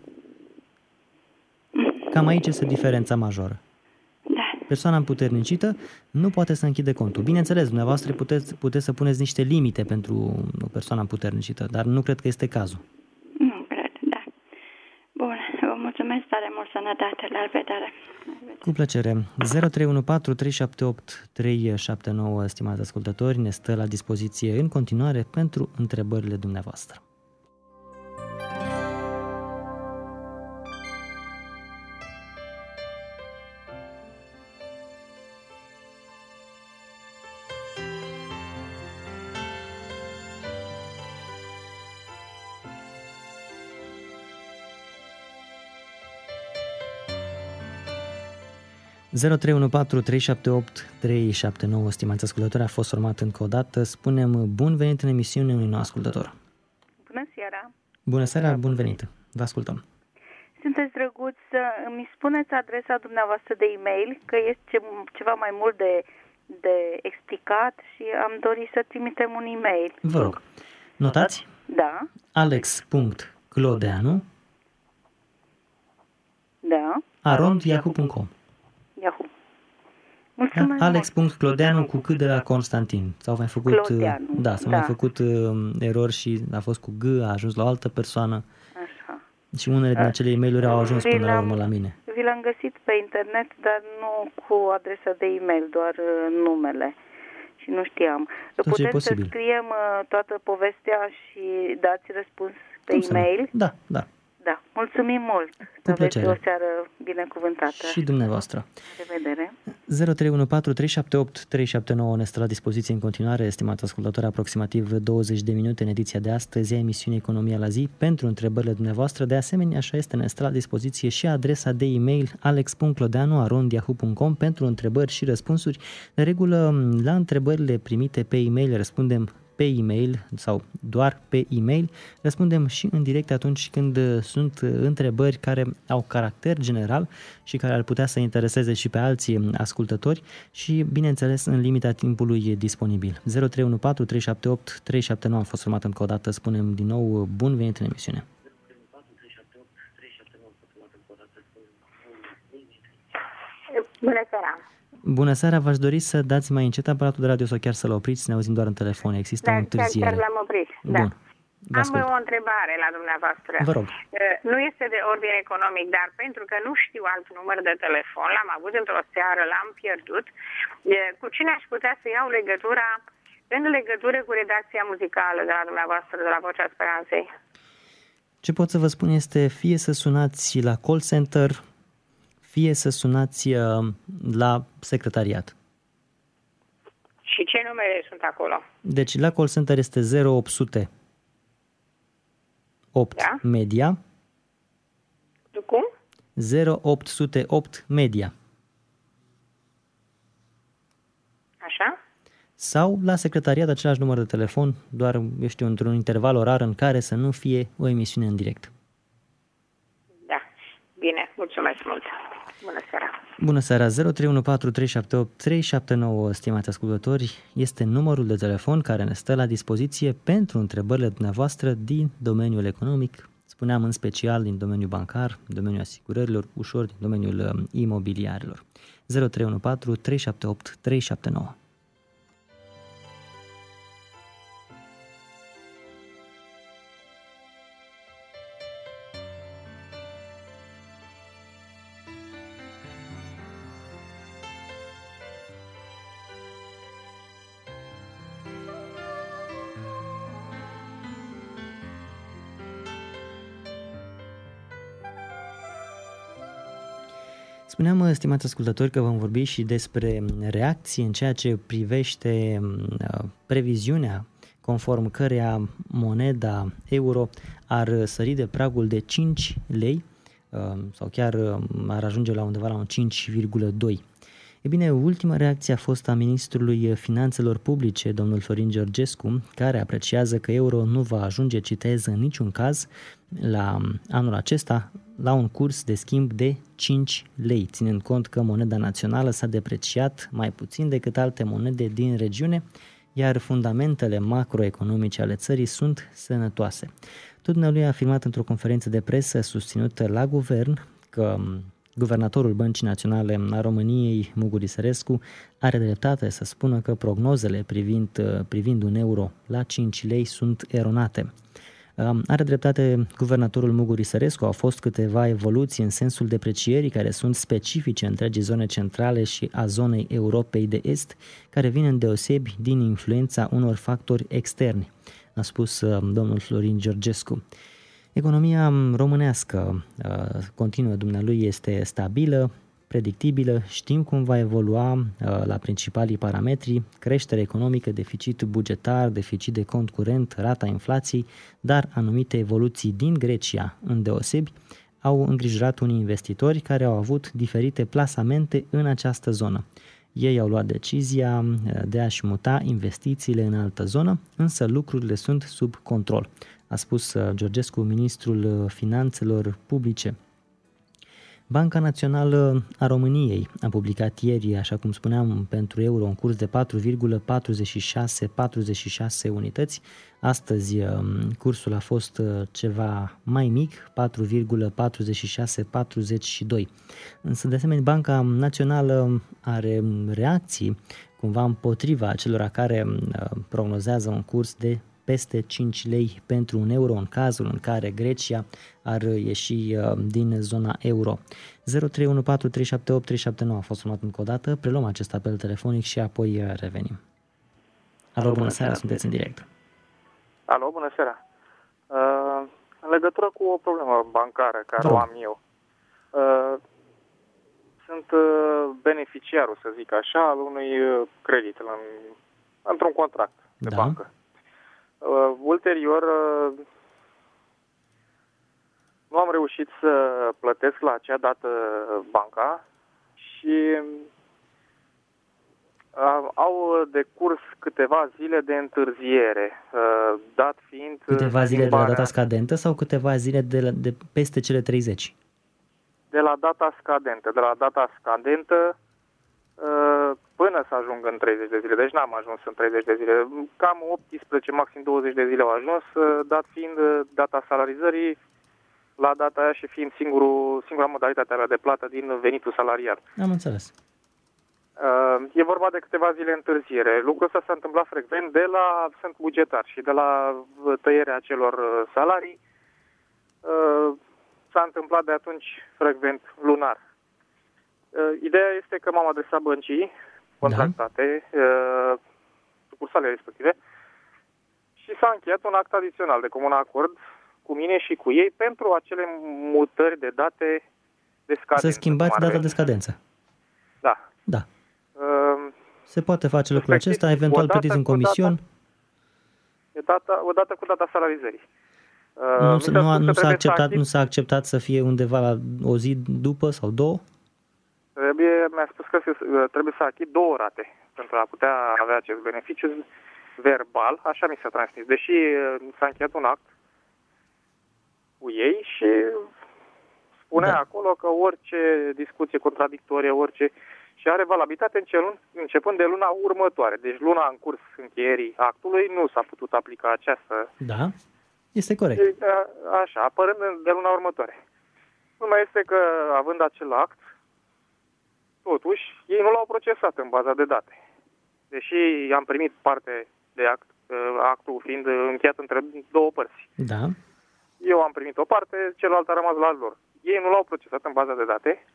Cam aici este diferența majoră. Da. Persoana împuternicită nu poate să închide contul. Bineînțeles, dumneavoastră puteți, puteți să puneți niște limite pentru o persoană împuternicită, dar nu cred că este cazul. Nu cred, da. Bun, vă mulțumesc tare mult, sănătate, la revedere. Cu plăcere. zero trei unu patru trei șapte opt trei șapte nouă, stimați ascultători, ne stă la dispoziție în continuare pentru întrebările dumneavoastră. zero trei unu patru trei șapte opt trei șapte nouă, stimați ascultători, a fost format încă o dată. Spunem bun venit în emisiune unui nou ascultător. Bună seara! Bună seara, bun venit! Vă ascultăm! Sunteți drăguți să îmi spuneți adresa dumneavoastră de e-mail, că este ceva mai mult de, de explicat și am dorit să trimitem un e-mail. Vă rog, notați? Da. alex punct clodeanu Da. arond yahoo punct com. Yahoo. Mulțumesc. Da? alex punct clodeanu cu C de la Constantin. S-au mai făcut, Clodeanu. da, s-au da. mai făcut uh, erori și a fost cu G, a ajuns la o altă persoană. Așa. Și unele din acele e-mail-uri au ajuns până la urmă la mine. Vi l-am găsit pe internet, dar nu cu adresa de e-mail, doar uh, numele. Și nu știam. Tot Putem să scriem uh, toată povestea și dați răspuns pe Cum e-mail? Da, da. Da, mulțumim mult. Cu plăcere. Aveți o seară binecuvântată. Și dumneavoastră. Revedere. zero trei unu patru trei șapte opt trei șapte nouă ne stă la dispoziție în continuare, estimați ascultători, aproximativ douăzeci de minute în ediția de astăzi a emisiunii Economia la zi pentru întrebările dumneavoastră. De asemenea, așa este, ne stă la dispoziție și adresa de e-mail alex punct clodeanu arond yahoo punct com pentru întrebări și răspunsuri. De regulă, la întrebările primite pe e-mail răspundem pe e-mail sau doar pe e-mail, răspundem și în direct atunci când sunt întrebări care au caracter general și care ar putea să intereseze și pe alții ascultători și, bineînțeles, în limita timpului disponibil. zero trei unu patru trei șapte opt trei șapte nouă a fost format încă o dată, spunem din nou bun venit în emisiune. Bună seara! Bună seara, v-aș dori să dați mai încet aparatul de radio sau chiar să-l opriți, să ne auzim doar în telefon. Există da, o întârziere. Chiar l-am oprit, da. Bun. Am o întrebare la dumneavoastră. Vă rog. Nu este de ordine economic, dar pentru că nu știu alt număr de telefon, l-am avut într-o seară, l-am pierdut, cu cine aș putea să iau legătura în legătură cu redacția muzicală de la dumneavoastră, de la Vocea Speranței? Ce pot să vă spun este fie să sunați la call center, fie să sunați la secretariat. Și ce numere sunt acolo? Deci la call center este zero opt zero opt da? Media. Cum? zero opt zero opt Media. Așa? Sau la secretariat același număr de telefon, doar, eu știu, într-un interval orar în care să nu fie o emisiune în direct. Da, bine, mulțumesc mult. Bună seara! Bună seara! zero trei unu patru trei șapte opt trei șapte nouă, stimați ascultători, este numărul de telefon care ne stă la dispoziție pentru întrebările dumneavoastră din domeniul economic, spuneam în special din domeniul bancar, domeniul asigurărilor, ușor din domeniul imobiliarilor. zero trei unu patru trei șapte opt trei șapte nouă. Spuneam, stimați ascultători, că vom vorbi și despre reacții în ceea ce privește previziunea conform căreia moneda euro ar sări de pragul de cinci lei sau chiar ar ajunge la undeva la un cinci virgulă doi. E bine, ultima reacție a fost a ministrului Finanțelor Publice, domnul Florin Georgescu, care apreciază că euro nu va ajunge, citez, în niciun caz la anul acesta la un curs de schimb de cinci lei, ținând cont că moneda națională s-a depreciat mai puțin decât alte monede din regiune, iar fundamentele macroeconomice ale țării sunt sănătoase. Tot dumnealui a afirmat într-o conferință de presă susținută la guvern că guvernatorul Băncii Naționale a României, Muguri Sărescu, are dreptate să spună că prognozele privind, privind un euro la cinci lei sunt eronate. Are dreptate guvernatorul Muguri Sărescu, au fost câteva evoluții în sensul deprecierii care sunt specifice întregii zone centrale și a zonei Europei de Est, care vin îndeosebi din influența unor factori externi, a spus domnul Florin Georgescu. Economia românească, continuă dumnealui, este stabilă, predictibilă, știm cum va evolua la principalii parametri, creștere economică, deficit bugetar, deficit de cont curent, rata inflației, dar anumite evoluții din Grecia, îndeosebi, au îngrijorat unii investitori care au avut diferite plasamente în această zonă. Ei au luat decizia de a-și muta investițiile în altă zonă, însă lucrurile sunt sub control, a spus Georgescu, ministrul Finanțelor Publice. Banca Națională a României a publicat ieri, așa cum spuneam, pentru euro un curs de patru virgulă patruzeci și șase patruzeci și șase unități. Astăzi cursul a fost ceva mai mic, patru virgulă patruzeci și șase patruzeci și doi. Însă, de asemenea, Banca Națională are reacții cumva împotriva celor care prognozează un curs de peste cinci lei pentru un euro în cazul în care Grecia ar ieși din zona euro. zero trei unu patru trei șapte opt trei șapte nouă a fost sunat încă o dată, preluăm acest apel telefonic și apoi revenim. Alo, bună, bună seara, sunteți în direct. Alo, bună seara. Uh, în legătură cu o problemă bancară care o am eu, uh, sunt uh, beneficiarul, să zic așa, al unui credit în, într-un contract de da. bancă. Uh, ulterior, uh, nu am reușit să plătesc la acea dată banca și uh, au de curs câteva zile de întârziere, uh, dat fiind... Câteva zile de la data scadentă sau câteva zile de, la, de peste cele treizeci? De la data scadentă. De la data scadentă până să ajung în treizeci de zile. Deci n-am ajuns în treizeci de zile. Cam optsprezece, maxim douăzeci de zile au ajuns, dat fiind data salarizării la data aia și fiind singurul, singura modalitate de plată din venitul salarial. Am înțeles. Uh, e vorba de câteva zile întârziere. Lucrul ăsta s-a întâmplat frecvent de la, sunt bugetar și de la tăierea acelor salarii uh, s-a întâmplat de atunci frecvent lunar. Uh, ideea este că m-am adresat băncii contractate, da. uh, sucursale respective, și s-a încheiat un act adițional de comun acord cu mine și cu ei pentru acele mutări de date de scadență. Să schimbați data de scadență. Da. Da. Se poate face lucrul acesta, eventual plătiți un comision. Data, o dată cu data salarizării. Nu, uh, nu, nu, s-a acceptat, nu s-a acceptat să fie undeva la o zi după sau două? Trebuie, mi-a spus că se, trebuie să achit două rate pentru a putea avea acest beneficiu verbal, așa mi s-a transmis. Deși s-a încheiat un act cu ei și spunea da. acolo că orice discuție contradictorie, orice... și are valabilitate începând de luna următoare. Deci luna în curs încheierii actului nu s-a putut aplica această... Da, este corect. Așa, apărând de luna următoare. Numai este că, având acel act, totuși, ei nu l-au procesat în baza de date. Deși am primit parte de act, actul fiind încheiat între două părți. Da. Eu am primit o parte, celălalt a rămas la lor. Ei nu l-au procesat în baza de date.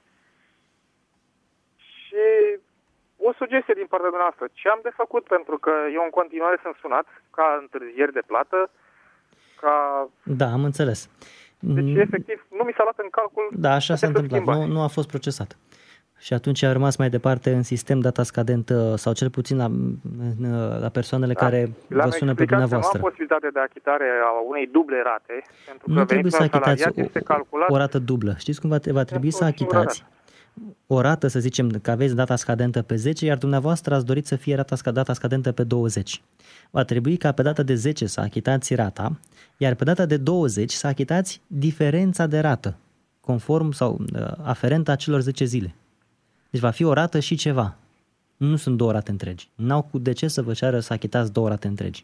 Și o sugestie din partea dumneavoastră. Ce am de făcut? Pentru că eu în continuare sunt sunat ca întârzieri de plată, ca... Da, am înțeles. Deci, efectiv, nu mi s-a luat în calcul... Da, așa s-a întâmplat. Nu, nu a fost procesat. Și atunci a rămas mai departe în sistem data scadentă, sau cel puțin la, la persoanele da. care vă sună pe dumneavoastră. Nu am posibilitate de achitare a unei duble rate, pentru nu că trebuie să achitați o, este calculat o rată dublă. Știți cum va, va trebui să achitați? O rată, să zicem, că aveți data scadentă pe zece, iar dumneavoastră ați dorit să fie rata, data scadentă pe douăzeci. Va trebui ca pe data de zece să achitați rata, iar pe data de douăzeci să achitați diferența de rată, conform sau aferentă acelor zece zile. Deci va fi o rată și ceva. Nu sunt două rate întregi. N-au cu de ce să vă ceară să achitați două rate întregi.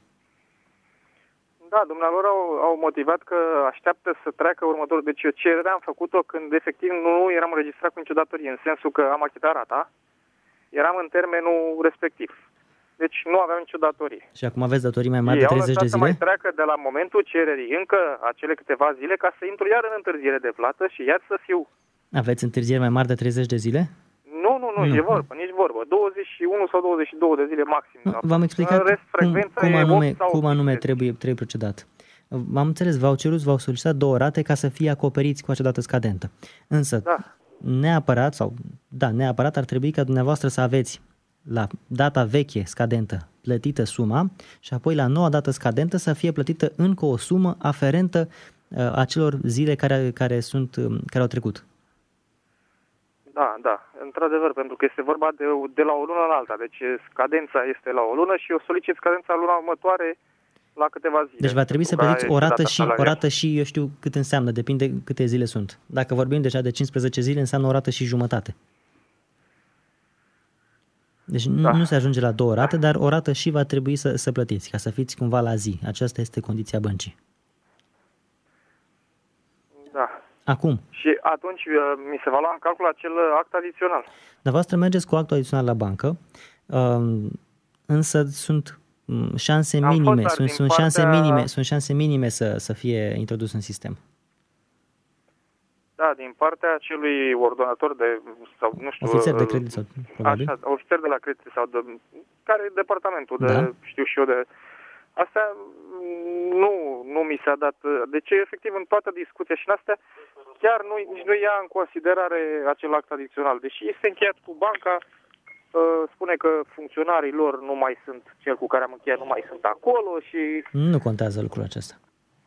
Da, dumnealor au, au motivat că așteaptă să treacă următorul. Deci eu cererea am făcut-o când efectiv nu eram înregistrat cu nicio datorie, în sensul că am achitat rata, eram în termenul respectiv. Deci nu aveam nicio datorie. Și acum aveți datorii mai mari de treizeci de zile? Ei au lăsat să mai treacă de la momentul cererii încă acele câteva zile ca să intru iar în întârziere de plată și iar să fiu. Aveți întârzieri mai mari de treizeci de zile? Nu, nu, nu, nu, e vorba, nici vorbă. douăzeci și unu sau douăzeci și două de zile maxim. Nu, v-am explicat rest, cum, cum anume, cum anume trebuie, trebuie procedat. M-am înțeles, v-au cerut, v-au solicitat două rate ca să fie acoperiți cu acea dată scadentă. Însă, da. neapărat, sau da, neapărat ar trebui ca dumneavoastră să aveți la data veche scadentă plătită suma și apoi la noua dată scadentă să fie plătită încă o sumă aferentă uh, acelor zile care, care, sunt, uh, care au trecut. Da, da, într-adevăr, pentru că este vorba de, de la o lună la alta. Deci scadența este la o lună și eu solicit scadența luna următoare la câteva zile. Deci va trebui să plătiți o rată, și, o rată și, eu știu cât înseamnă, depinde câte zile sunt. Dacă vorbim deja de cincisprezece zile, înseamnă o rată și jumătate. Deci da. nu, nu se ajunge la două rate, dar o rată și va trebui să, să plătiți, ca să fiți cumva la zi. Aceasta este condiția băncii. Da. Acum. Și atunci mi se va lua în calcul acel act adițional. Dumneavoastră mergeți cu actul adițional la bancă, însă sunt șanse Am minime, fost, sunt, sunt, partea... șanse minime, sunt șanse minime să, să fie introdus în sistem. Da, din partea acelui ordonator de, sau nu știu... Ofițer de credit sau probabil. Așa, ofițer de la credit sau de... Care e departamentul de, da. știu și eu, de... Astea nu, nu mi s-a dat... Deci, efectiv, în toată discuția și în astea, chiar nu, nici nu ia în considerare acel act adițional. Deși este încheiat cu banca, spune că funcționarii lor nu mai sunt, cel cu care am încheiat nu mai sunt acolo și... Nu contează lucrul acesta.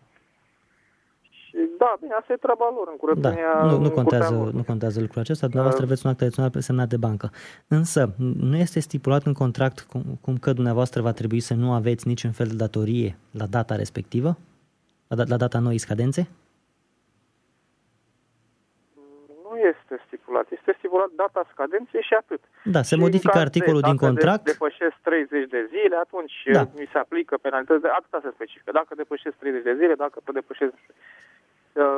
Și da, bine, asta e treaba lor în curățenia... Da, nu, nu, contează, nu contează lucrul acesta, dumneavoastră aveți un act adițional semnat de bancă. Însă, nu este stipulat în contract cum, cum că dumneavoastră va trebui să nu aveți niciun fel de datorie la data respectivă? La, la data noii scadențe? Nu este stipulat. Este stipulat data scadenței și atât. Da, se și modifică articolul din contract. Dacă depășesc treizeci de zile, atunci da. mi se aplică penalități. De atâta se specifică. Dacă depășesc treizeci de zile, dacă depășesc...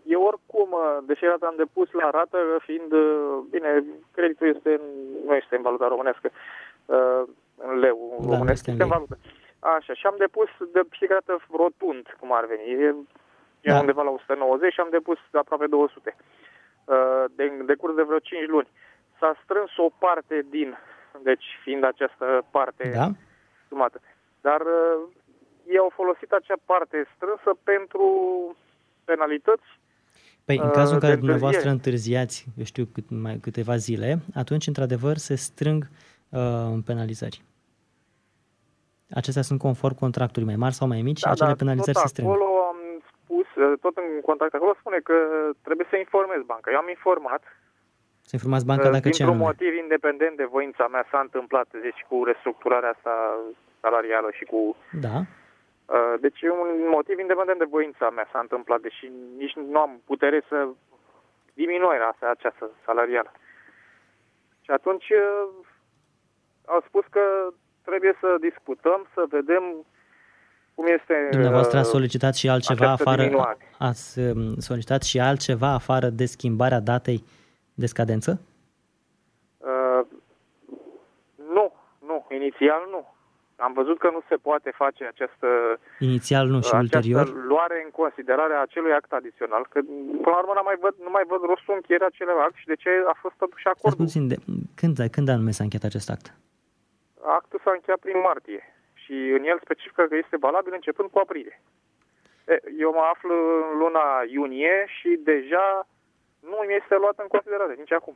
eu oricum, deși rata am depus la rată, fiind, bine, creditul este, nu este în valuta românească, în leu da, românesc, este în valută. Așa, și am depus de fiecare dată rotund, cum ar veni. E, da. e undeva la o sută nouăzeci și am depus aproape două sute. De, de curs de vreo cinci luni. S-a strâns o parte din, deci fiind această parte da. sumată. Dar ei au folosit acea parte strânsă pentru penalități. Păi, în cazul în care dumneavoastră întârziați, eu știu, cât, mai, câteva zile, atunci, într-adevăr, se strâng uh, penalizări. Acestea sunt conform contractului, mai mari sau mai mici, da, acele da, penalizări tot se strâng. Acolo am spus, tot în contract acolo spune că trebuie să informez banca. Eu am informat. Să informați banca dacă ce anume. Dintr-un motiv independent de voința mea s-a întâmplat, deci cu restructurarea asta salarială și cu... Da. Deci un motiv independent de voința mea s-a întâmplat, deși nici nu am putere să diminuarea asta, această salarială. Și atunci au spus că trebuie să discutăm, să vedem cum este... Dumneavoastră ați solicitat și altceva afară, diminuare. ați solicitat și altceva afară de schimbarea datei de scadență? Uh, nu, nu, inițial nu. Am văzut că nu se poate face această... Inițial nu și ulterior? luare în considerare a acelui act adițional, că până la urmă nu mai văd, nu mai văd rostul încheierea acelui act și de ce a fost totuși acordul. Puțin de, când, când anume s-a încheiat acest act? Actul s-a încheiat prin martie și în el specifică că este valabil începând cu aprilie. Eu mă aflu în luna iunie și deja nu mi este luat în considerare nici acum.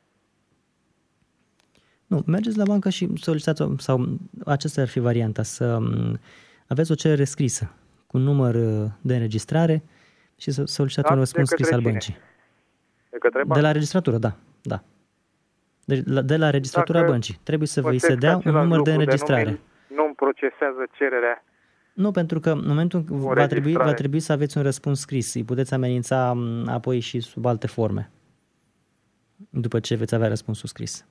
Nu, mergeți la bancă și solicitați, sau aceasta ar fi varianta, să aveți o cerere scrisă cu număr de înregistrare și să solicitați da, un răspuns scris al băncii. De către bancă? De la registratură, da. da. De, la, de la registratura Dacă băncii. Trebuie să vă se dea un număr de înregistrare. De nu îmi procesează cererea. Nu, pentru că în momentul va trebui, va trebui să aveți un răspuns scris. Îi puteți amenința apoi și sub alte forme. După ce veți avea răspunsul scris.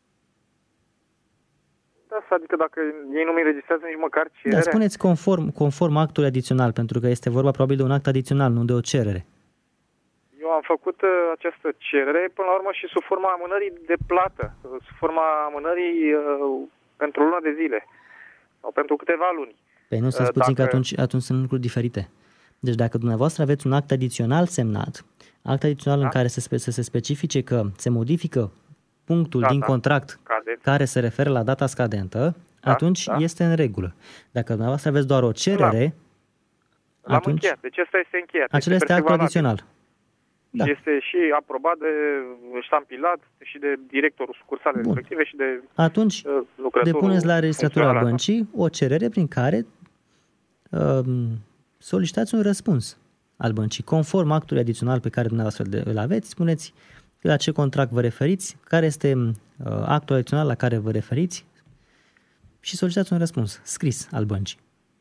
Da, adică dacă ei nu mi înregistrează nici măcar cererea. Da, spuneți conform, conform actului adițional, pentru că este vorba probabil de un act adițional, nu de o cerere. Eu am făcut uh, această cerere până la urmă și sub forma amânării de plată, sub forma amânării uh, pentru o lună de zile sau pentru câteva luni. Păi nu, stați puțin, dacă... că atunci, atunci sunt lucruri diferite. Deci dacă dumneavoastră aveți un act adițional semnat, act adițional da? în care se, să se specifice că se modifică punctul da, din da. contract Cadet. care se referă la data scadentă, da, atunci da. este în regulă. Dacă dumneavoastră aveți doar o cerere, L-am atunci... încheiat. Deci ăsta este încheiat. Acela este, este actul adițional. Da. Este și aprobat de ștampilat și de directorul sucursalei respective și de atunci depuneți la registratura băncii o cerere prin care uh, solicitați un răspuns al băncii. Conform actului adițional pe care dumneavoastră îl aveți, spuneți la ce contract vă referiți, care este uh, actul adițional la care vă referiți și solicitați un răspuns scris al băncii.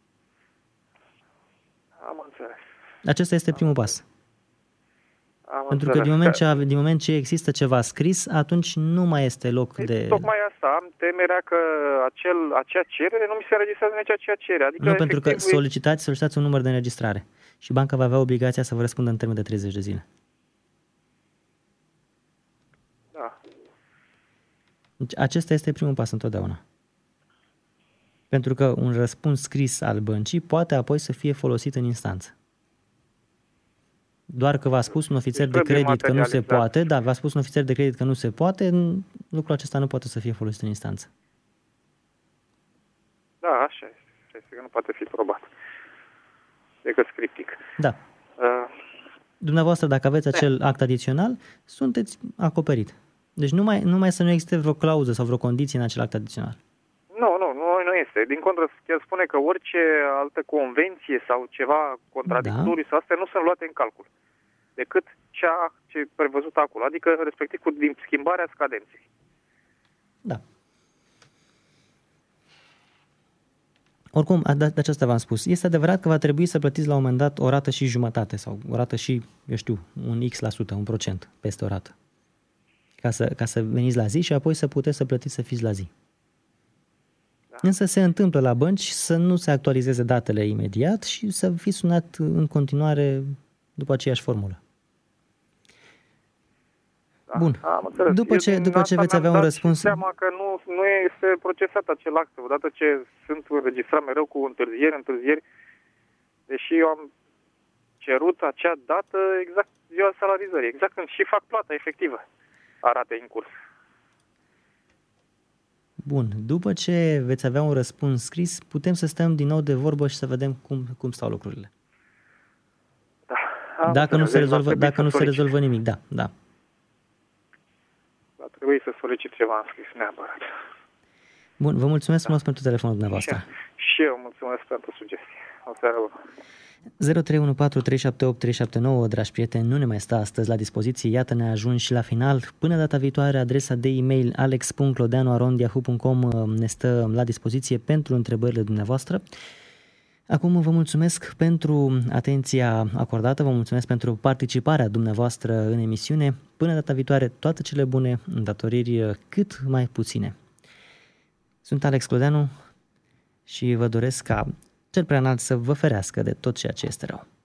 Am înțeles. Acesta este primul pas. Am Pentru că din moment, ce, din moment ce există ceva scris, atunci nu mai este loc deci, de... Tocmai asta, am temerea că acel, acea cerere nu mi se înregistrează nici acea cerere. Adică nu, pentru că solicitați, solicitați un număr de înregistrare și banca va avea obligația să vă răspundă în termen de treizeci de zile. Da. Deci acesta este primul pas întotdeauna. Pentru că un răspuns scris al băncii poate apoi să fie folosit în instanță. Doar că v-a spus un ofițer de credit că nu se poate, da, v-a spus un ofițer de credit că nu se poate, lucrul acesta nu poate să fie folosit în instanță. Da, așa este. Este că nu poate fi probat. Decât scriptic. Da. Uh. Dumneavoastră, dacă aveți acel act adițional, sunteți acoperit. Deci numai, numai să nu existe vreo clauză sau vreo condiție în acel act adițional. Nu, nu, nu, nu este. Din contră, chiar spune că orice altă convenție sau ceva contradictoriu da. sau astea nu sunt luate în calcul decât cea ce e prevăzută acolo, adică respectiv cu din schimbarea scadenței. Da. Oricum, de aceasta v-am spus. Este adevărat că va trebui să plătiți la un moment dat o rată și jumătate sau o rată și, eu știu, un X la sută, un procent peste o rată. Ca să, ca să veniți la zi și apoi să puteți să plătiți să fiți la zi. Da. Însă se întâmplă la bănci să nu se actualizeze datele imediat și să fiți sunat în continuare după aceeași formulă. Bun. Am înțeles. După ce, după ce veți avea un răspuns... seama că nu, nu este procesat acel act. Odată ce sunt înregistrat mereu cu întârzieri, întârzieri, deși eu am cerut acea dată exact ziua salarizării, exact când și fac plata efectivă a ratei în curs. Bun. După ce veți avea un răspuns scris, putem să stăm din nou de vorbă și să vedem cum, cum stau lucrurile. Da. Dacă nu se rezolvă, dacă nu se rezolvă nimic, da, da. Va trebui să solicit ceva în scris, neapărat. Bun, vă mulțumesc frumos da. pentru telefonul dumneavoastră. Și, și eu mulțumesc pentru sugestii. O seară bună. zero trei unu patru trei șapte opt trei șapte nouă, dragi prieteni, nu ne mai stă astăzi la dispoziție. Iată, ne ajung și la final. Până data viitoare, adresa de e-mail alex punct clodeanu arond yahoo punct com ne stă la dispoziție pentru întrebările dumneavoastră. Acum vă mulțumesc pentru atenția acordată, vă mulțumesc pentru participarea dumneavoastră în emisiune. Până data viitoare, toate cele bune, îndatoriri cât mai puține. Sunt Alex Clodeanu și vă doresc ca cel prea înalt să vă ferească de tot ceea ce este rău.